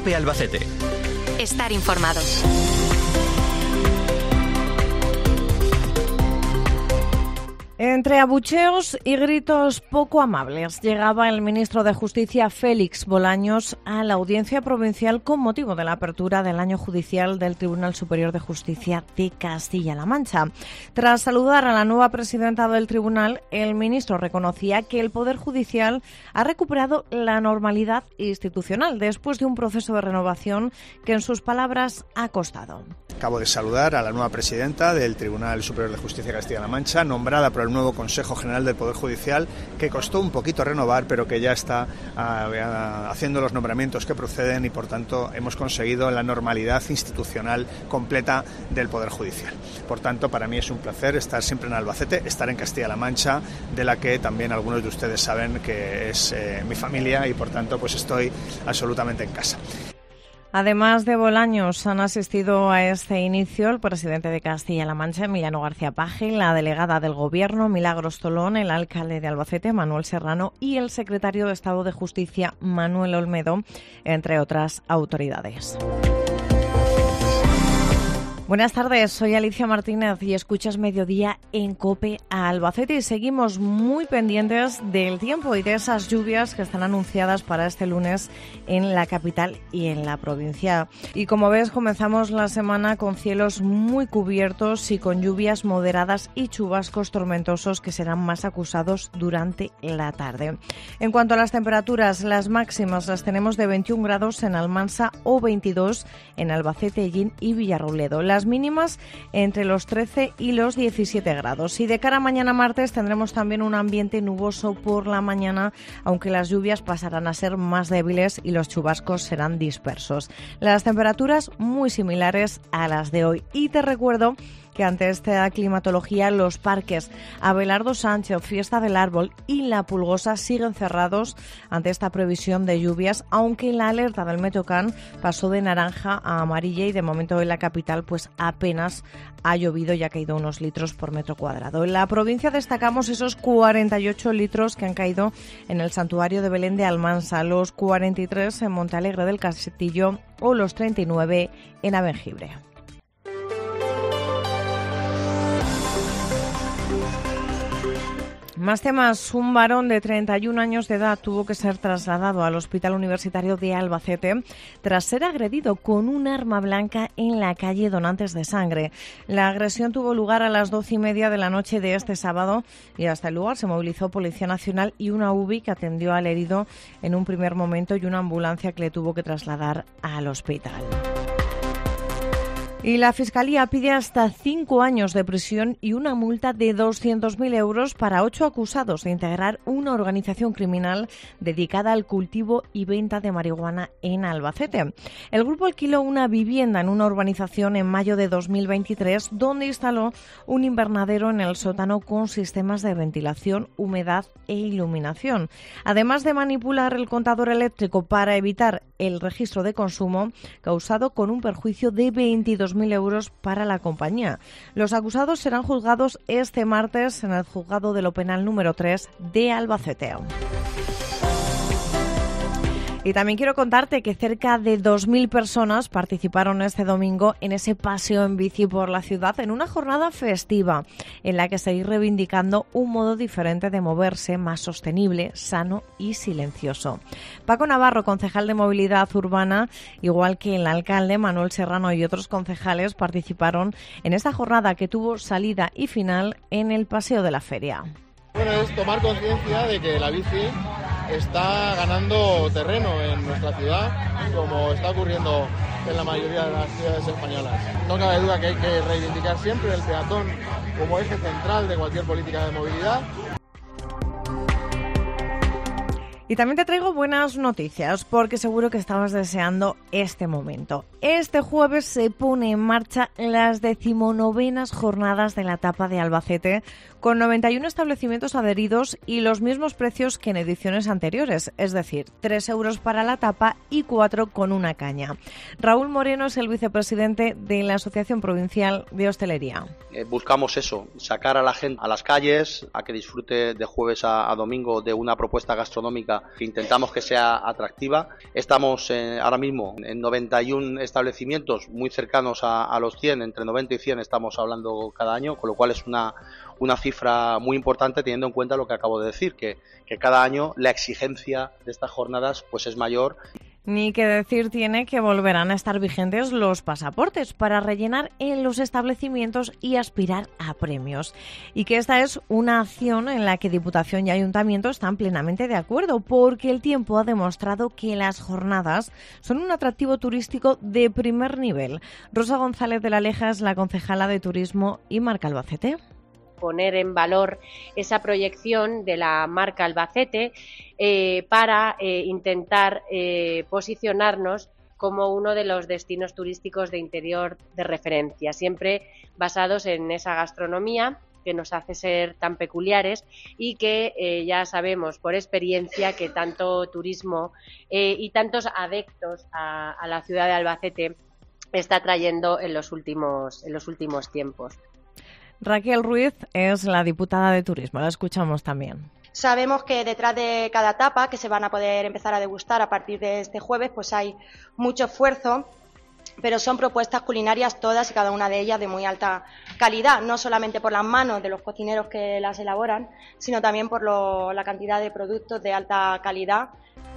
COPE Albacete. Estar informados. Entre abucheos y gritos poco amables, llegaba el ministro de Justicia, Félix Bolaños, a la audiencia provincial con motivo de la apertura del año judicial del Tribunal Superior de Justicia de Castilla-La Mancha. Tras saludar a la nueva presidenta del tribunal, el ministro reconocía que el Poder Judicial ha recuperado la normalidad institucional después de un proceso de renovación que, en sus palabras, ha costado. Acabo de saludar a la nueva presidenta del Tribunal Superior de Justicia de Castilla-La Mancha, nombrada por el nuevo Consejo General del Poder Judicial, que costó un poquito renovar, pero que ya está haciendo los nombramientos que proceden y, por tanto, hemos conseguido la normalidad institucional completa del Poder Judicial. Por tanto, para mí es un placer estar siempre en Albacete, estar en Castilla-La Mancha, de la que también algunos de ustedes saben que es mi familia y, por tanto, pues estoy absolutamente en casa. Además de Bolaños, han asistido a este inicio el presidente de Castilla-La Mancha, Emiliano García Paje, la delegada del Gobierno, Milagros Tolón, el alcalde de Albacete, Manuel Serrano, y el secretario de Estado de Justicia, Manuel Olmedo, entre otras autoridades. Buenas tardes, soy Alicia Martínez y escuchas Mediodía en COPE a Albacete y seguimos muy pendientes del tiempo y de esas lluvias que están anunciadas para este lunes en la capital y en la provincia. Y como ves, comenzamos la semana con cielos muy cubiertos y con lluvias moderadas y chubascos tormentosos que serán más acusados durante la tarde. En cuanto a las temperaturas, las máximas las tenemos de 21 grados en Almansa o 22 en Albacete, Ellín y Villarrobledo. Las mínimas entre los 13 y los 17 grados. Y de cara a mañana martes tendremos también un ambiente nuboso por la mañana, aunque las lluvias pasarán a ser más débiles y los chubascos serán dispersos. Las temperaturas muy similares a las de hoy. Y te recuerdo que ante esta climatología los parques Abelardo Sánchez, Fiesta del Árbol y La Pulgosa siguen cerrados ante esta previsión de lluvias, aunque la alerta del Meteocan pasó de naranja a amarilla y de momento en la capital pues apenas ha llovido y ha caído unos litros por metro cuadrado. En la provincia destacamos esos 48 litros que han caído en el santuario de Belén de Almansa, los 43 en Montealegre del Castillo o los 39 en Abengibre. Más temas. Un varón de 31 años de edad tuvo que ser trasladado al Hospital Universitario de Albacete tras ser agredido con un arma blanca en la calle Donantes de Sangre. La agresión tuvo lugar a las 12:30 de la noche de este sábado y hasta el lugar se movilizó Policía Nacional y una UBI que atendió al herido en un primer momento y una ambulancia que le tuvo que trasladar al hospital. Y la Fiscalía pide hasta 5 años de prisión y una multa de 200.000 euros para 8 acusados de integrar una organización criminal dedicada al cultivo y venta de marihuana en Albacete. El grupo alquiló una vivienda en una urbanización en mayo de 2023, donde instaló un invernadero en el sótano con sistemas de ventilación, humedad e iluminación. Además de manipular el contador eléctrico para evitar el registro de consumo, causado con un perjuicio de 22.000 euros para la compañía. Los acusados serán juzgados este martes en el juzgado de lo penal número 3 de Albacete. Y también quiero contarte que cerca de 2.000 personas participaron este domingo en ese paseo en bici por la ciudad en una jornada festiva en la que seguir reivindicando un modo diferente de moverse, más sostenible, sano y silencioso. Paco Navarro, concejal de Movilidad Urbana, igual que el alcalde Manuel Serrano y otros concejales, participaron en esta jornada que tuvo salida y final en el Paseo de la Feria. Bueno, es tomar conciencia de que la bici está ganando terreno en nuestra ciudad, como está ocurriendo en la mayoría de las ciudades españolas. No cabe duda que hay que reivindicar siempre el peatón como eje central de cualquier política de movilidad. Y también te traigo buenas noticias porque seguro que estabas deseando este momento. este jueves se pone en marcha las 19º jornadas de la tapa de Albacete, con 91 establecimientos adheridos y los mismos precios que en ediciones anteriores, es decir, 3 euros para la tapa y 4 con una caña. Raúl Moreno es el vicepresidente de la Asociación Provincial de Hostelería. Buscamos eso, sacar a la gente a las calles, a que disfrute de jueves a domingo de una propuesta gastronómica que intentamos que sea atractiva. Estamos ahora mismo en 91 establecimientos muy cercanos a los 100, entre 90 y 100 estamos hablando cada año, con lo cual es una cifra muy importante teniendo en cuenta lo que acabo de decir, que cada año la exigencia de estas jornadas pues es mayor. Ni que decir tiene que volverán a estar vigentes los pasaportes para rellenar en los establecimientos y aspirar a premios. Y que esta es una acción en la que Diputación y Ayuntamiento están plenamente de acuerdo, porque el tiempo ha demostrado que las jornadas son un atractivo turístico de primer nivel. Rosa González de la Leja es la concejala de Turismo y Marca Albacete. Poner en valor esa proyección de la marca Albacete para intentar posicionarnos como uno de los destinos turísticos de interior de referencia, siempre basados en esa gastronomía que nos hace ser tan peculiares y que ya sabemos por experiencia que tanto turismo y tantos adeptos a la ciudad de Albacete está trayendo en los últimos tiempos. Raquel Ruiz es la diputada de Turismo, la escuchamos también. Sabemos que detrás de cada tapa, que se van a poder empezar a degustar a partir de este jueves, pues hay mucho esfuerzo, pero son propuestas culinarias todas y cada una de ellas de muy alta calidad, no solamente por las manos de los cocineros que las elaboran, sino también por la cantidad de productos de alta calidad.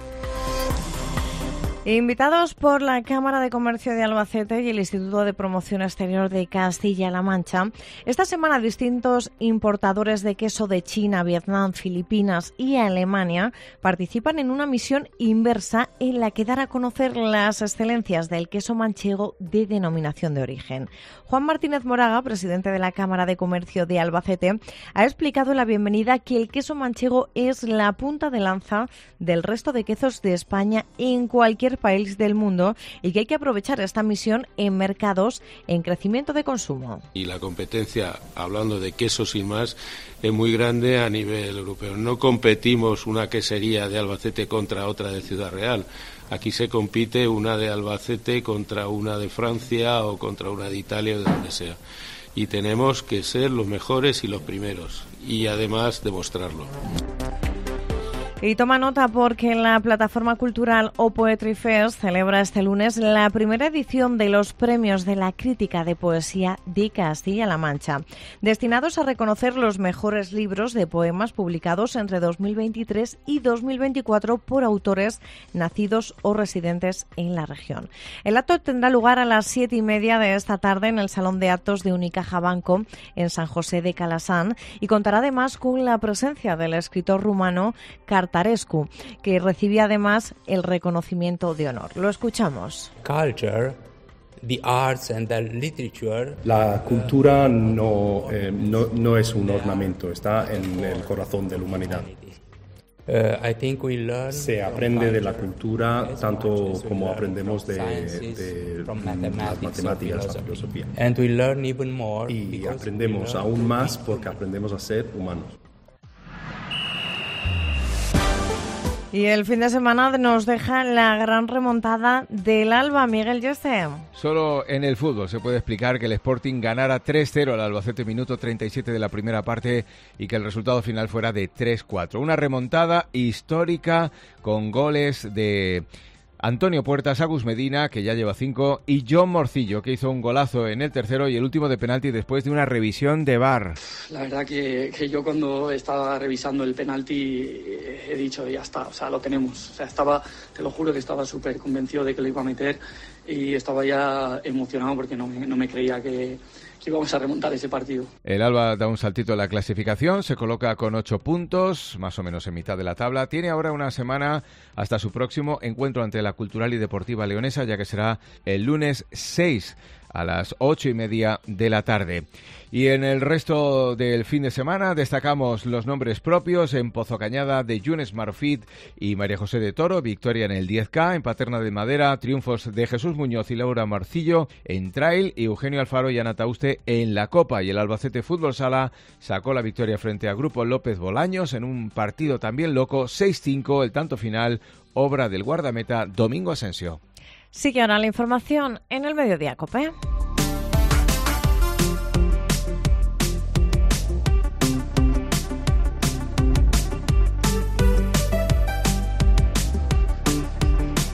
Invitados por la Cámara de Comercio de Albacete y el Instituto de Promoción Exterior de Castilla-La Mancha, esta semana distintos importadores de queso de China, Vietnam, Filipinas y Alemania participan en una misión inversa en la que dar a conocer las excelencias del queso manchego de denominación de origen. Juan Martínez Moraga, presidente de la Cámara de Comercio de Albacete, ha explicado en la bienvenida que el queso manchego es la punta de lanza del resto de quesos de España en cualquier país del mundo y que hay que aprovechar esta misión en mercados en crecimiento de consumo. Y la competencia, hablando de quesos y más, es muy grande a nivel europeo. No competimos una quesería de Albacete contra otra de Ciudad Real. Aquí se compite una de Albacete contra una de Francia o contra una de Italia o de donde sea. Y tenemos que ser los mejores y los primeros y además demostrarlo. Y toma nota porque la plataforma cultural O Poetry Fest celebra este lunes la primera edición de los premios de la crítica de poesía de Castilla-La Mancha, destinados a reconocer los mejores libros de poemas publicados entre 2023 y 2024 por autores nacidos o residentes en la región. El acto tendrá lugar a las 7:30 de esta tarde en el Salón de Actos de Unicaja Banco en San José de Calasán y contará además con la presencia del escritor rumano Cartarescu, que recibía además el reconocimiento de honor. Lo escuchamos. Culture, the arts and the literature. La cultura no es un ornamento, está en el corazón de la humanidad. I think we learn Se aprende de la cultura tanto como aprendemos de las matemáticas, la filosofía. And we learn even more Y aprendemos aún más porque aprendemos a ser humanos. Y el fin de semana nos deja la gran remontada del Alba, Miguel Yeste. Solo en el fútbol se puede explicar que el Sporting ganara 3-0 al Albacete, minuto 37 de la primera parte, y que el resultado final fuera de 3-4. Una remontada histórica con goles de Antonio Puertas, Agus Medina, que ya lleva 5, y John Morcillo, que hizo un golazo en el tercero y el último de penalti después de una revisión de VAR. La verdad que yo cuando estaba revisando el penalti he dicho, ya está, o sea, lo tenemos. O sea, te lo juro que estaba súper convencido de que lo iba a meter y estaba ya emocionado porque no me creía que íbamos a remontar ese partido. El Alba da un saltito en la clasificación, se coloca con 8 puntos, más o menos en mitad de la tabla. Tiene ahora una semana hasta su próximo encuentro ante la Cultural y Deportiva Leonesa, ya que será el lunes 6 a las 8:30 de la tarde. Y en el resto del fin de semana destacamos los nombres propios en Pozo Cañada de Yunes Marfit y María José de Toro, victoria en el 10K, en Paterna de Madera, triunfos de Jesús Muñoz y Laura Marcillo en Trail y Eugenio Alfaro y Ana Tauste en la Copa. Y el Albacete Fútbol Sala sacó la victoria frente a Grupo López Bolaños en un partido también loco, 6-5, el tanto final, obra del guardameta Domingo Asensio. Sigue ahora la información en el Mediodía COPE.